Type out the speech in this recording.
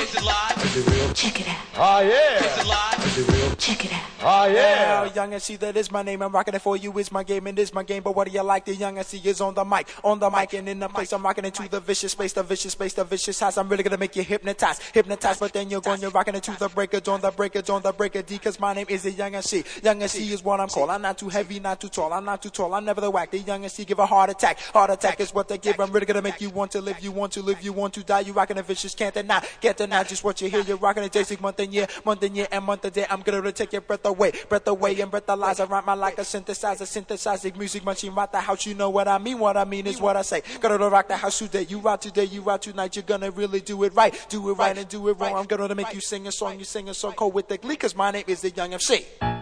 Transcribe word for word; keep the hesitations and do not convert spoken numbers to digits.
Is it live? Is it real? Check it out. Ah, yeah. Is it live? Is it real? Check it out. Ah, yeah. Now, Young and C, that is my name. I'm rocking it for you. Is my game and is my game. But what do you like? The Young and C is on the mic, on the mic and in the place. I'm rocking into the vicious space, the vicious space, the vicious house. I'm really gonna make you hypnotized, hypnotized. But then you're going, you're rocking into the breakers, on the breakers, on the breaker D. Cause my name is the Young and C. Young and C is what I'm called. I'm not too heavy, not too tall. I'm not too tall. I'm never the whack. The Young and C give a heart attack. Heart attack is what they give. I'm really gonna make you want to live. You want to live. You want to die. You rocking the vicious, can't deny. Can't deny just what you hear. You're rocking it day, month and year, month and year, and month and day. I'm gonna take your breath away, breath away, and breathalyze. I rhyme my like a synthesizer, synthesizing music machine. Rock the house, you know what I mean. What I mean is what I say. Gonna rock the house today. You rock today, you rock tonight. You're gonna really do it right, do it right, and do it wrong. I'm gonna make you sing a song. You sing a song cold with the glee. Cause my name is the Young M C.